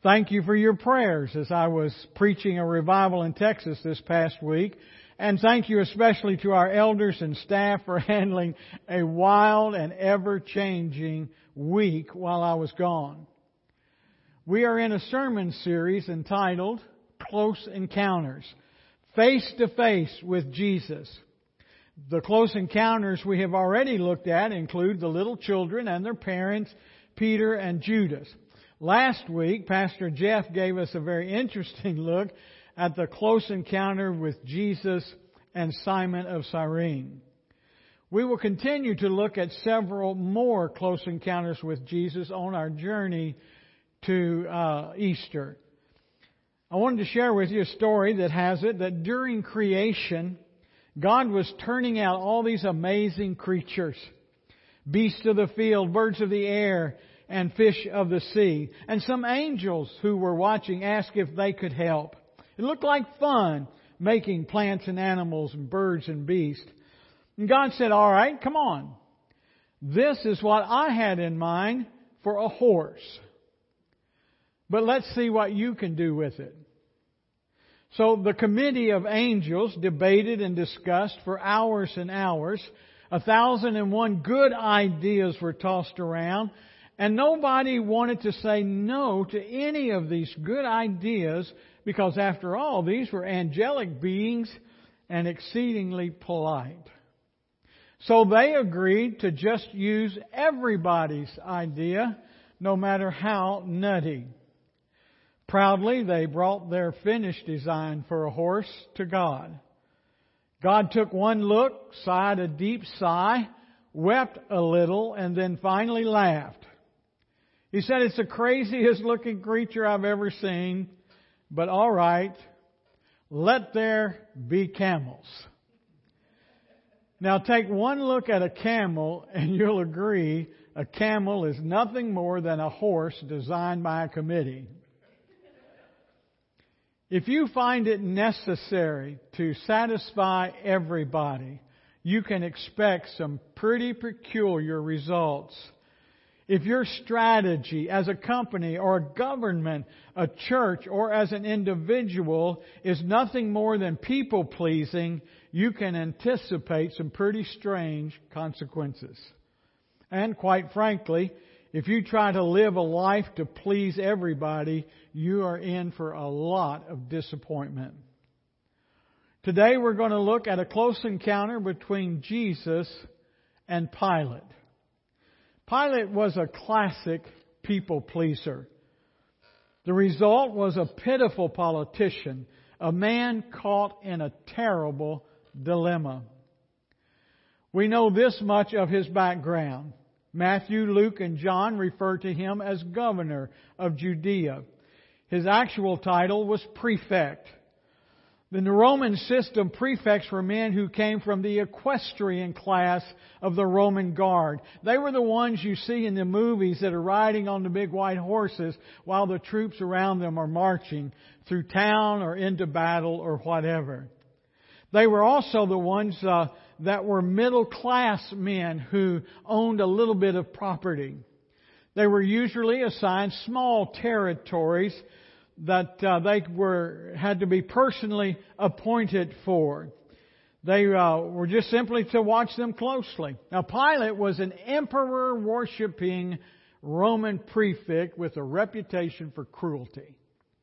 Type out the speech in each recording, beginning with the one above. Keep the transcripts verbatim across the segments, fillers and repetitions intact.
Thank you for your prayers as I was preaching a revival in Texas this past week. And thank you especially to our elders and staff for handling a wild and ever-changing week while I was gone. We are in a sermon series entitled Close Encounters, Face to Face with Jesus. The close encounters we have already looked at include the little children and their parents, Peter and Judas. Last week, Pastor Jeff gave us a very interesting look at the close encounter with Jesus and Simon of Cyrene. We will continue to look at several more close encounters with Jesus on our journey to uh, Easter. I wanted to share with you a story that has it that during creation, God was turning out all these amazing creatures, beasts of the field, birds of the air, and fish of the sea. And some angels who were watching asked if they could help. It looked like fun, making plants and animals and birds and beasts. And God said, all right, come on. This is what I had in mind for a horse. But let's see what you can do with it. So the committee of angels debated and discussed for hours and hours. A thousand and one good ideas were tossed around. And nobody wanted to say no to any of these good ideas because, after all, these were angelic beings and exceedingly polite. So they agreed to just use everybody's idea, no matter how nutty. Proudly, they brought their finished design for a horse to God. God took one look, sighed a deep sigh, wept a little, and then finally laughed. He said, it's the craziest looking creature I've ever seen, but all right, let there be camels. Now take one look at a camel and you'll agree a camel is nothing more than a horse designed by a committee. If you find it necessary to satisfy everybody, you can expect some pretty peculiar results. If your strategy as a company or a government, a church, or as an individual is nothing more than people-pleasing, you can anticipate some pretty strange consequences. And quite frankly, if you try to live a life to please everybody, you are in for a lot of disappointment. Today we're going to look at a close encounter between Jesus and Pilate. Pilate was a classic people pleaser. The result was a pitiful politician, a man caught in a terrible dilemma. We know this much of his background. Matthew, Luke, and John refer to him as governor of Judea. His actual title was prefect. In the Roman system, prefects were men who came from the equestrian class of the Roman guard. They were the ones you see in the movies that are riding on the big white horses while the troops around them are marching through town or into battle or whatever. They were also the ones uh, that were middle class men who owned a little bit of property. They were usually assigned small territories that uh, they were had to be personally appointed for. They uh, were just simply to watch them closely. Now, Pilate was an emperor-worshipping Roman prefect with a reputation for cruelty.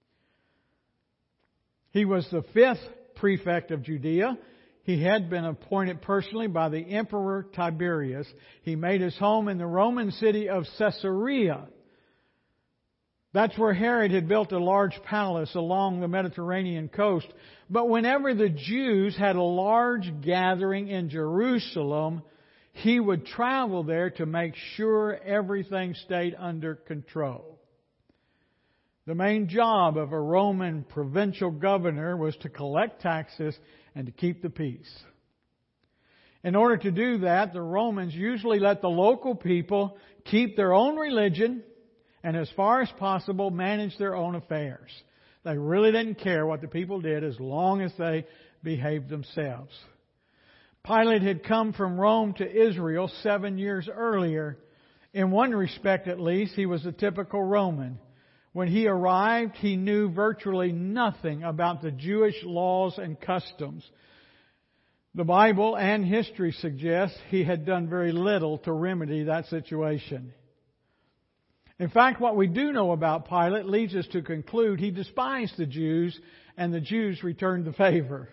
He was the fifth prefect of Judea. He had been appointed personally by the Emperor Tiberius. He made his home in the Roman city of Caesarea. That's where Herod had built a large palace along the Mediterranean coast. But whenever the Jews had a large gathering in Jerusalem, he would travel there to make sure everything stayed under control. The main job of a Roman provincial governor was to collect taxes and to keep the peace. In order to do that, the Romans usually let the local people keep their own religion and, as far as possible, manage their own affairs. They really didn't care what the people did as long as they behaved themselves. Pilate had come from Rome to Israel seven years earlier. In one respect, at least, he was a typical Roman. When he arrived, he knew virtually nothing about the Jewish laws and customs. The Bible and history suggest he had done very little to remedy that situation. In fact, what we do know about Pilate leads us to conclude he despised the Jews, and the Jews returned the favor.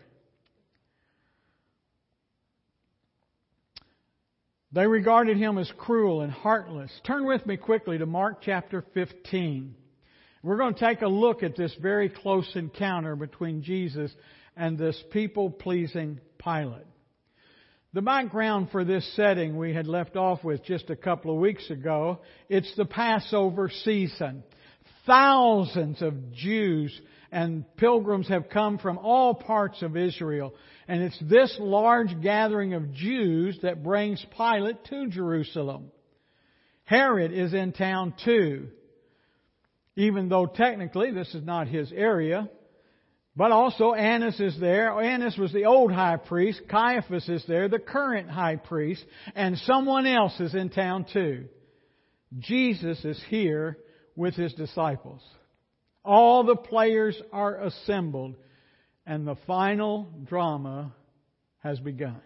They regarded him as cruel and heartless. Turn with me quickly to Mark chapter fifteen. We're going to take a look at this very close encounter between Jesus and this people-pleasing Pilate. The background for this setting we had left off with just a couple of weeks ago. It's the Passover season. Thousands of Jews and pilgrims have come from all parts of Israel. And it's this large gathering of Jews that brings Pilate to Jerusalem. Herod is in town too, even though technically this is not his area. But also Annas is there. Annas was the old high priest. Caiaphas is there, the current high priest. And someone else is in town too. Jesus is here with His disciples. All the players are assembled. And the final drama has begun.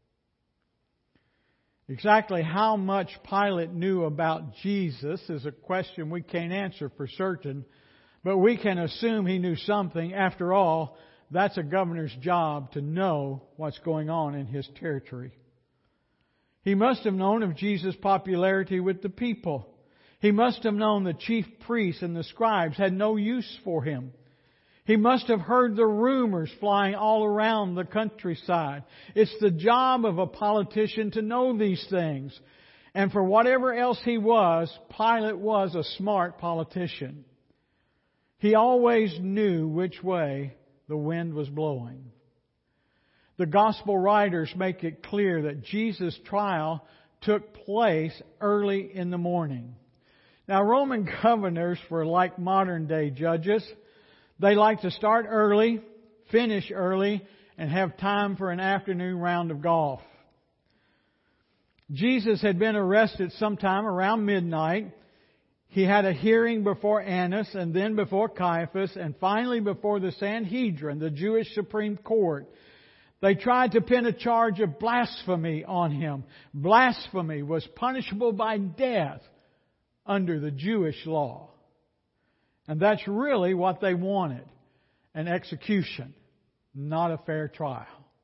Exactly how much Pilate knew about Jesus is a question we can't answer for certain. But we can assume he knew something. After all, that's a governor's job to know what's going on in his territory. He must have known of Jesus' popularity with the people. He must have known the chief priests and the scribes had no use for him. He must have heard the rumors flying all around the countryside. It's the job of a politician to know these things. And for whatever else he was, Pilate was a smart politician. He always knew which way the wind was blowing. The gospel writers make it clear that Jesus' trial took place early in the morning. Now, Roman governors were like modern day judges. They like to start early, finish early, and have time for an afternoon round of golf. Jesus had been arrested sometime around midnight. He had a hearing before Annas and then before Caiaphas and finally before the Sanhedrin, the Jewish Supreme Court. They tried to pin a charge of blasphemy on him. Blasphemy was punishable by death under the Jewish law. And that's really what they wanted. An execution, not a fair trial.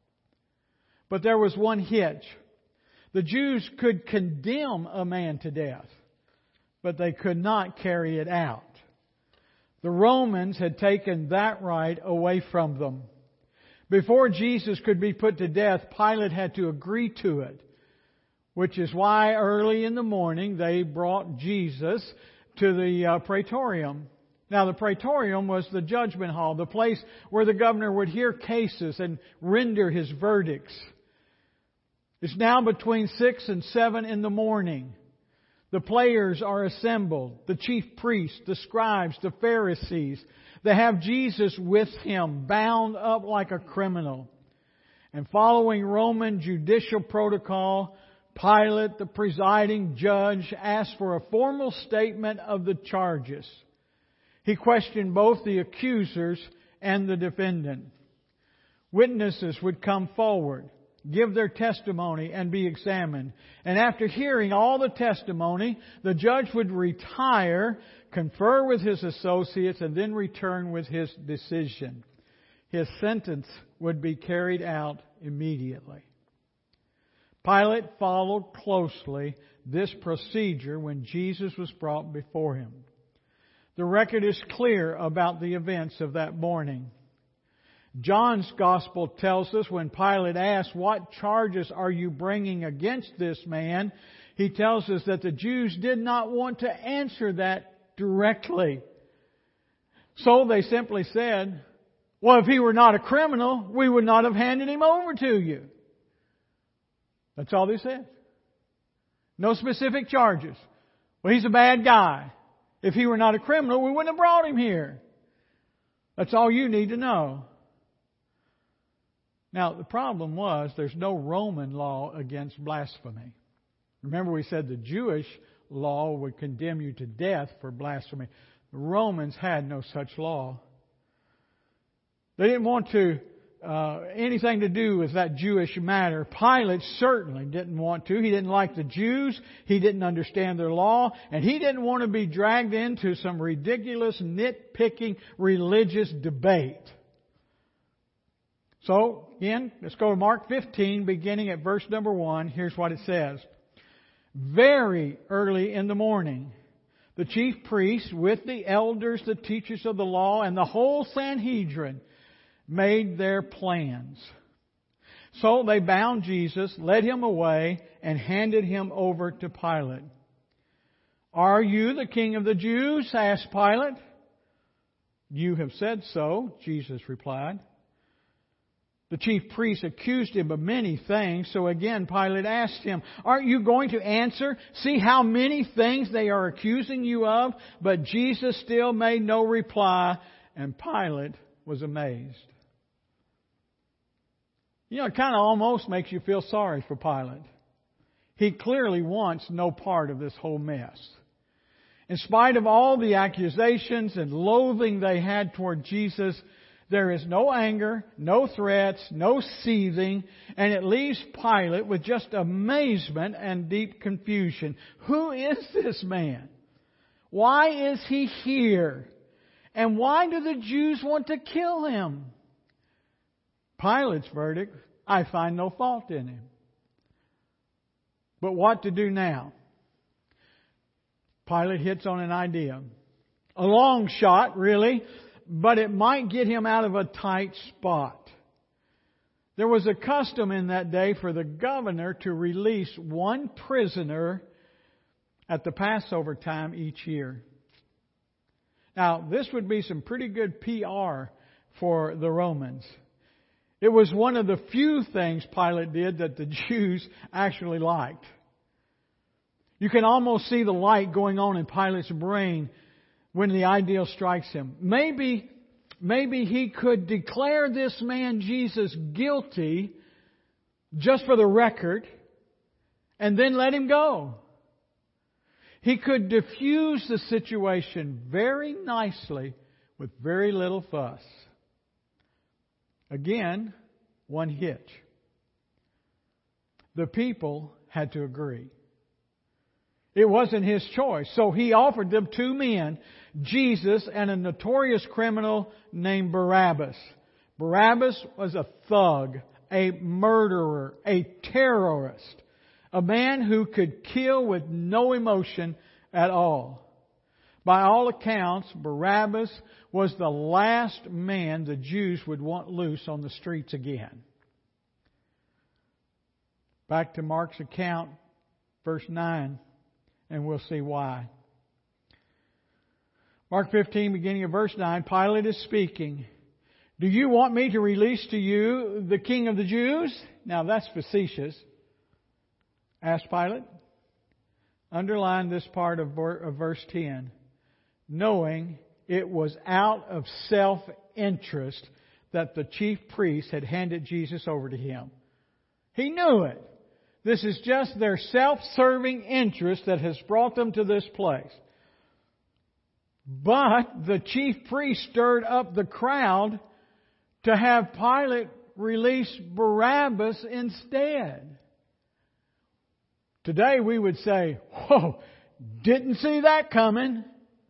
But there was one hitch. The Jews could condemn a man to death, but they could not carry it out. The Romans had taken that right away from them. Before Jesus could be put to death, Pilate had to agree to it, which is why early in the morning they brought Jesus to the uh, praetorium. Now, the praetorium was the judgment hall, the place where the governor would hear cases and render his verdicts. It's now between six and seven in the morning. The players are assembled, the chief priests, the scribes, the Pharisees. They have Jesus with him, bound up like a criminal. And following Roman judicial protocol, Pilate, the presiding judge, asked for a formal statement of the charges. He questioned both the accusers and the defendant. Witnesses would come forward, give their testimony, and be examined. And after hearing all the testimony, the judge would retire, confer with his associates, and then return with his decision. His sentence would be carried out immediately. Pilate followed closely this procedure when Jesus was brought before him. The record is clear about the events of that morning. John's Gospel tells us when Pilate asked, "What charges are you bringing against this man?" he tells us that the Jews did not want to answer that directly. So they simply said, "Well, if he were not a criminal, we would not have handed him over to you." That's all they said. No specific charges. Well, he's a bad guy. If he were not a criminal, we wouldn't have brought him here. That's all you need to know. Now, the problem was there's no Roman law against blasphemy. Remember we said the Jewish law would condemn you to death for blasphemy. The Romans had no such law. They didn't want to uh, anything to do with that Jewish matter. Pilate certainly didn't want to. He didn't like the Jews. He didn't understand their law. And he didn't want to be dragged into some ridiculous, nitpicking religious debate. So, again, let's go to Mark fifteen, beginning at verse number one. Here's what it says. Very early in the morning, the chief priests with the elders, the teachers of the law, and the whole Sanhedrin made their plans. So they bound Jesus, led Him away, and handed Him over to Pilate. "Are you the king of the Jews?" asked Pilate. "You have said so," Jesus replied. The chief priests accused Him of many things, so again Pilate asked Him, "Aren't you going to answer? See how many things they are accusing you of?" But Jesus still made no reply, and Pilate was amazed. You know, it kind of almost makes you feel sorry for Pilate. He clearly wants no part of this whole mess. In spite of all the accusations and loathing they had toward Jesus, there is no anger, no threats, no seething, and it leaves Pilate with just amazement and deep confusion. Who is this man? Why is He here? And why do the Jews want to kill Him? Pilate's verdict, I find no fault in Him. But what to do now? Pilate hits on an idea. A long shot, really, but it might get him out of a tight spot. There was a custom in that day for the governor to release one prisoner at the Passover time each year. Now, this would be some pretty good P R for the Romans. It was one of the few things Pilate did that the Jews actually liked. You can almost see the light going on in Pilate's brain when the idea strikes him. Maybe, maybe he could declare this man Jesus guilty just for the record and then let him go. He could diffuse the situation very nicely with very little fuss. Again, one hitch. The people had to agree. It wasn't his choice. So he offered them two men, Jesus and a notorious criminal named Barabbas. Barabbas was a thug, a murderer, a terrorist, a man who could kill with no emotion at all. By all accounts, Barabbas was the last man the Jews would want loose on the streets again. Back to Mark's account, verse nine, and we'll see why. Mark fifteen, beginning of verse nine, Pilate is speaking. "Do you want me to release to you the King of the Jews?" Now that's facetious. Asked Pilate. Underline this part of verse ten. Knowing it was out of self-interest that the chief priests had handed Jesus over to him. He knew it. This is just their self-serving interest that has brought them to this place. But the chief priest stirred up the crowd to have Pilate release Barabbas instead. Today we would say, whoa, didn't see that coming.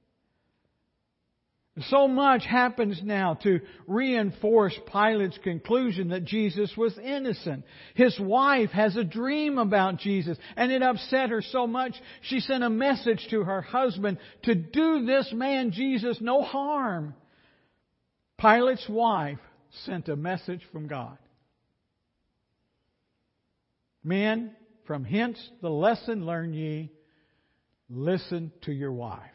So much happens now to reinforce Pilate's conclusion that Jesus was innocent. His wife has a dream about Jesus, and it upset her so much she sent a message to her husband to do this man Jesus no harm. Pilate's wife sent a message from God. Men, from hence the lesson learn ye, listen to your wives.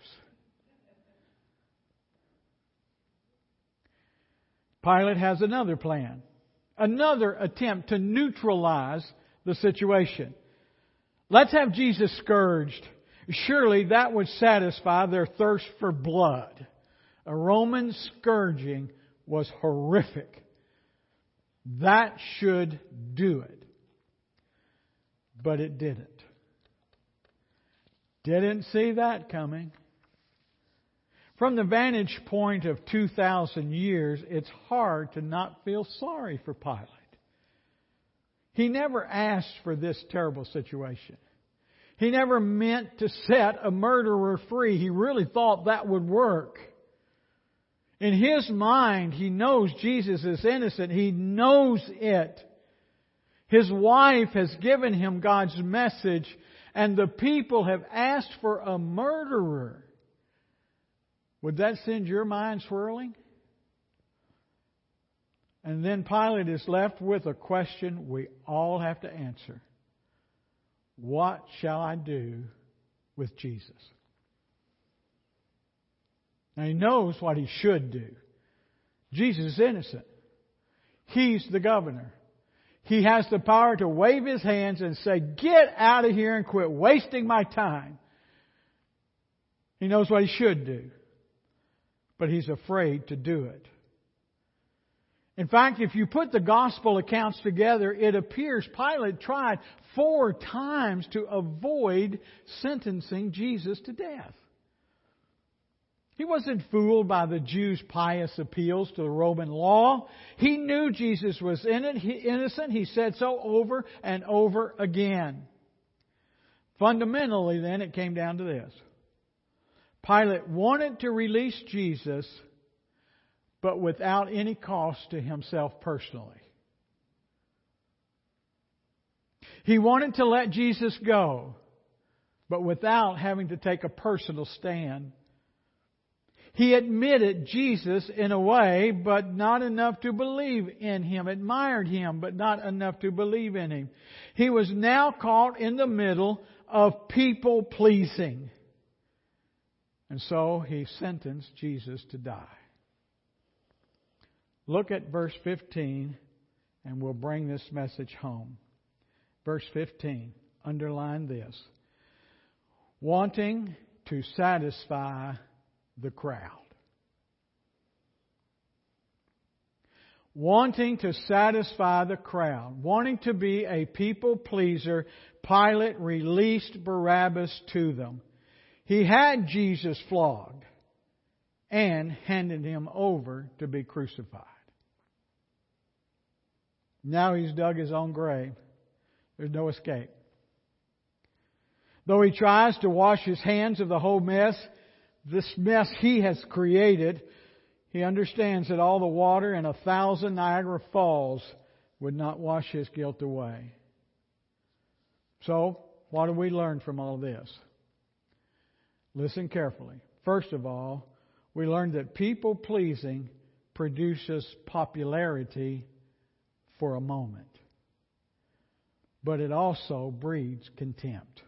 Pilate has another plan, another attempt to neutralize the situation. Let's have Jesus scourged. Surely that would satisfy their thirst for blood. A Roman scourging was horrific. That should do it. But it didn't. Didn't see that coming. From the vantage point of two thousand years, it's hard to not feel sorry for Pilate. He never asked for this terrible situation. He never meant to set a murderer free. He really thought that would work. In his mind, he knows Jesus is innocent. He knows it. His wife has given him God's message, and the people have asked for a murderer. Would that send your mind swirling? And then Pilate is left with a question we all have to answer. What shall I do with Jesus? Now he knows what he should do. Jesus is innocent. He's the governor. He has the power to wave his hands and say, "Get out of here and quit wasting my time." He knows what he should do. But he's afraid to do it. In fact, if you put the gospel accounts together, it appears Pilate tried four times to avoid sentencing Jesus to death. He wasn't fooled by the Jews' pious appeals to the Roman law. He knew Jesus was innocent. He said so over and over again. Fundamentally, then, it came down to this. Pilate wanted to release Jesus, but without any cost to himself personally. He wanted to let Jesus go, but without having to take a personal stand. He admitted Jesus in a way, but not enough to believe in Him. Admired Him, but not enough to believe in Him. He was now caught in the middle of people pleasing. And so He sentenced Jesus to die. Look at verse fifteen, and we'll bring this message home. Verse fifteen, underline this. Wanting to satisfy the crowd. Wanting to satisfy the crowd. Wanting to be a people pleaser, Pilate released Barabbas to them. He had Jesus flogged and handed Him over to be crucified. Now he's dug his own grave. There's no escape. Though he tries to wash his hands of the whole mess, this mess he has created, he understands that all the water in a thousand Niagara Falls would not wash his guilt away. So, what do we learn from all this? Listen carefully. First of all, we learn that people-pleasing produces popularity for a moment. But it also breeds contempt.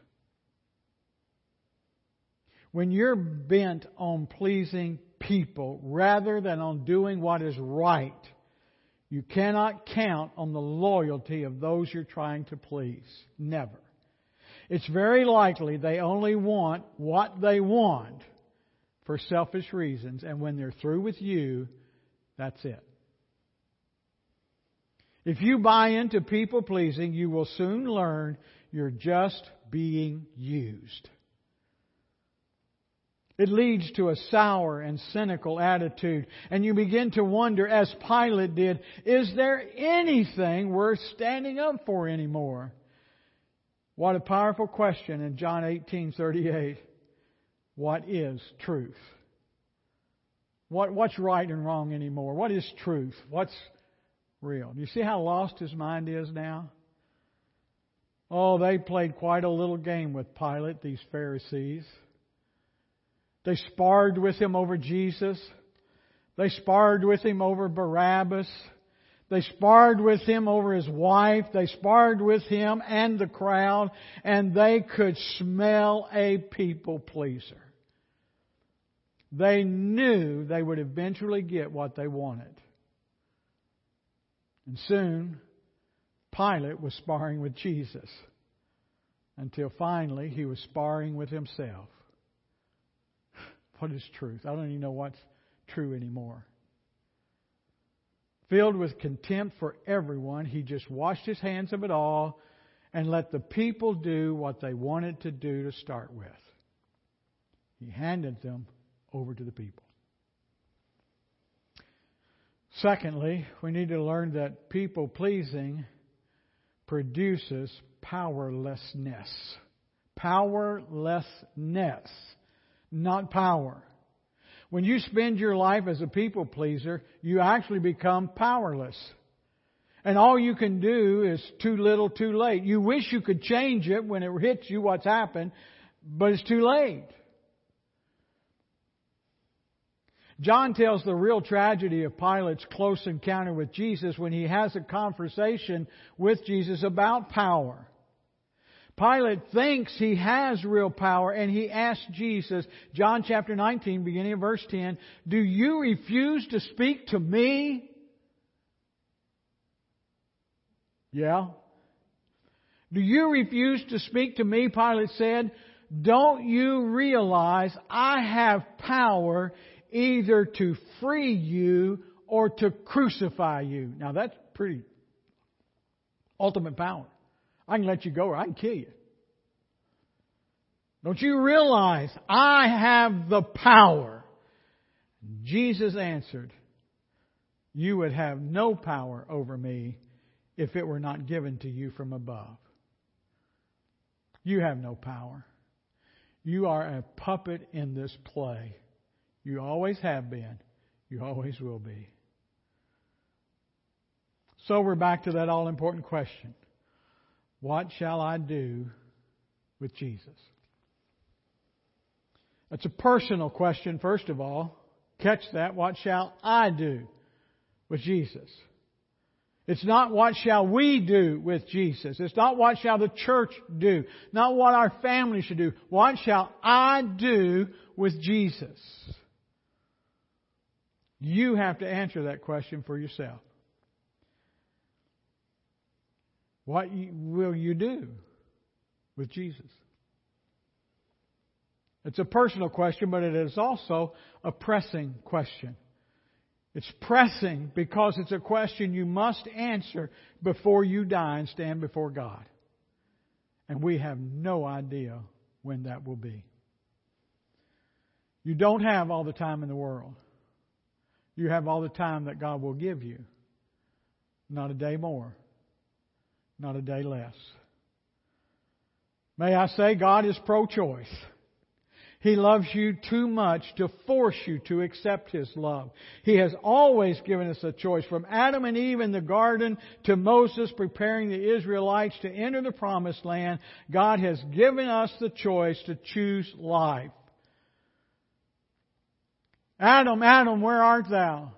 When you're bent on pleasing people rather than on doing what is right, you cannot count on the loyalty of those you're trying to please. Never. It's very likely they only want what they want for selfish reasons, and when they're through with you, that's it. If you buy into people pleasing, you will soon learn you're just being used. It leads to a sour and cynical attitude. And you begin to wonder, as Pilate did, is there anything worth standing up for anymore? What a powerful question in John eighteen thirty-eight. What is truth? What, what's right and wrong anymore? What is truth? What's real? Do you see how lost his mind is now? Oh, they played quite a little game with Pilate, these Pharisees. They sparred with him over Jesus. They sparred with him over Barabbas. They sparred with him over his wife. They sparred with him and the crowd. And they could smell a people pleaser. They knew they would eventually get what they wanted. And soon, Pilate was sparring with Jesus. Until finally, he was sparring with himself. What is truth? I don't even know what's true anymore. Filled with contempt for everyone, he just washed his hands of it all and let the people do what they wanted to do to start with. He handed them over to the people. Secondly, we need to learn that people-pleasing produces powerlessness. Powerlessness, not power. When you spend your life as a people-pleaser, you actually become powerless. And all you can do is too little, too late. You wish you could change it when it hits you what's happened, but it's too late. John tells the real tragedy of Pilate's close encounter with Jesus when he has a conversation with Jesus about power. Pilate thinks he has real power, and he asks Jesus, John chapter nineteen, beginning of verse ten, "Do you refuse to speak to me?" Yeah. "Do you refuse to speak to me?" Pilate said. "Don't you realize I have power either to free you or to crucify you?" Now that's pretty ultimate power. I can let you go or I can kill you. Don't you realize I have the power? Jesus answered, "You would have no power over me if it were not given to you from above." You have no power. You are a puppet in this play. You always have been. You always will be. So we're back to that all-important question. What shall I do with Jesus? That's a personal question, first of all. Catch that. What shall I do with Jesus? It's not what shall we do with Jesus. It's not what shall the church do. Not what our family should do. What shall I do with Jesus? You have to answer that question for yourself. What will you do with Jesus? It's a personal question, but it is also a pressing question. It's pressing because it's a question you must answer before you die and stand before God. And we have no idea when that will be. You don't have all the time in the world. You have all the time that God will give you. Not a day more. Not a day less. May I say, God is pro-choice. He loves you too much to force you to accept His love. He has always given us a choice. From Adam and Eve in the garden to Moses preparing the Israelites to enter the promised land, God has given us the choice to choose life. Adam, Adam, where art thou?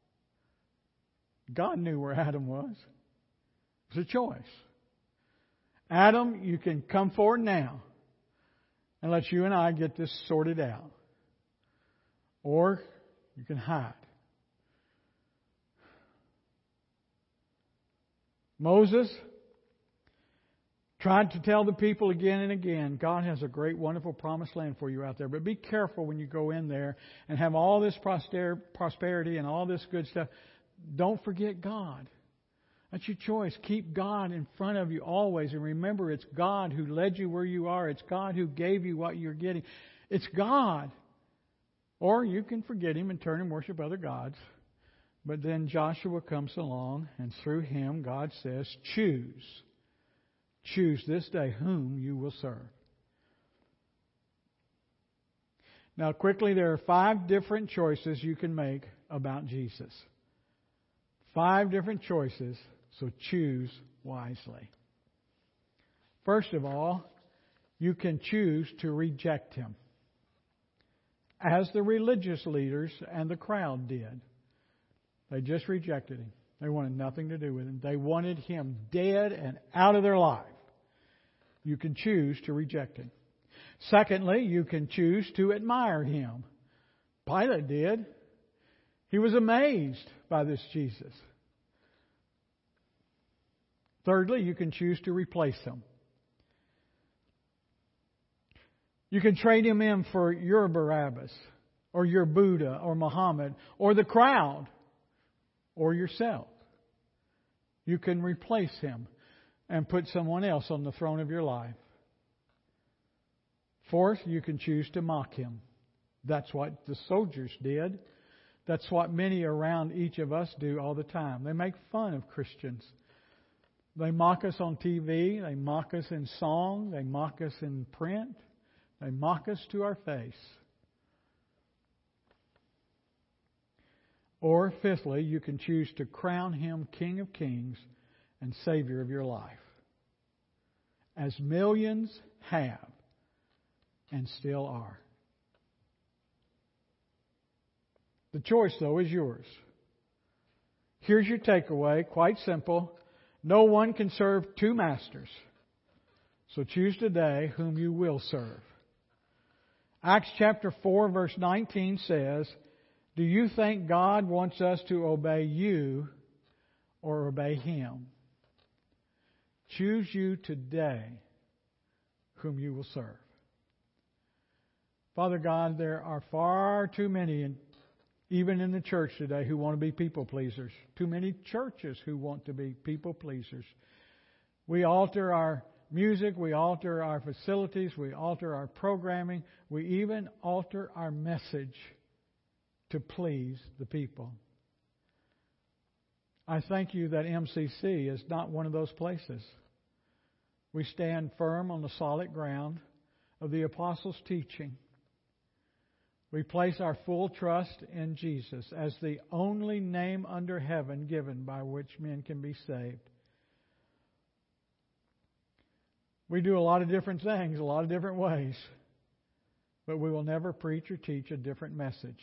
God knew where Adam was. It was a choice. Adam, you can come forward now and let you and I get this sorted out. Or you can hide. Moses tried to tell the people again and again, God has a great, wonderful promised land for you out there. But be careful when you go in there and have all this prosperity and all this good stuff. Don't forget God. That's your choice. Keep God in front of you always. And remember, it's God who led you where you are. It's God who gave you what you're getting. It's God. Or you can forget Him and turn and worship other gods. But then Joshua comes along, and through him, God says, choose. Choose this day whom you will serve. Now, quickly, there are five different choices you can make about Jesus. Five different choices, so choose wisely. First of all, you can choose to reject Him, as the religious leaders and the crowd did. They just rejected Him. They wanted nothing to do with Him. They wanted Him dead and out of their life. You can choose to reject Him. Secondly, you can choose to admire Him. Pilate did. He was amazed by this Jesus. Thirdly, you can choose to replace Him. You can trade Him in for your Barabbas, or your Buddha, or Muhammad, or the crowd, or yourself. You can replace Him and put someone else on the throne of your life. Fourth, you can choose to mock Him. That's what the soldiers did. That's what many around each of us do all the time. They make fun of Christians. They mock us on T V. They mock us in song. They mock us in print. They mock us to our face. Or, fifthly, you can choose to crown Him King of Kings and Savior of your life, as millions have and still are. The choice, though, is yours. Here's your takeaway, quite simple. No one can serve two masters. So choose today whom you will serve. Acts chapter four, verse nineteen says, "Do you think God wants us to obey you or obey Him?" Choose you today whom you will serve. Father God, there are far too many, in, even in the church today, who want to be people pleasers. Too many churches who want to be people pleasers. We alter our music, we alter our facilities, we alter our programming, we even alter our message to please the people. I thank you that M C C is not one of those places. We stand firm on the solid ground of the Apostles' teaching. We place our full trust in Jesus as the only name under heaven given by which men can be saved. We do a lot of different things, a lot of different ways, but we will never preach or teach a different message.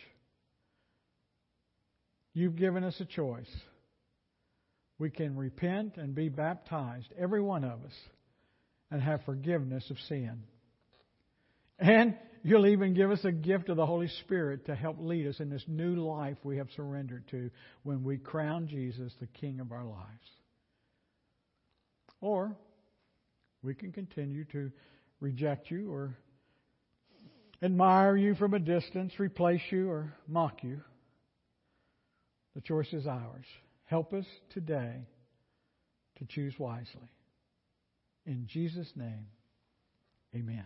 You've given us a choice. We can repent and be baptized, every one of us, and have forgiveness of sin. And you'll even give us a gift of the Holy Spirit to help lead us in this new life we have surrendered to when we crown Jesus the King of our lives. Or we can continue to reject you or admire you from a distance, replace you or mock you. The choice is ours. Help us today to choose wisely. In Jesus' name, amen.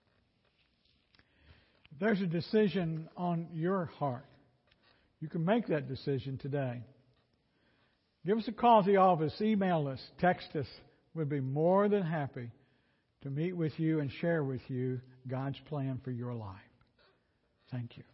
If there's a decision on your heart, you can make that decision today. Give us a call at the office, email us, text us. We'd be more than happy to meet with you and share with you God's plan for your life. Thank you.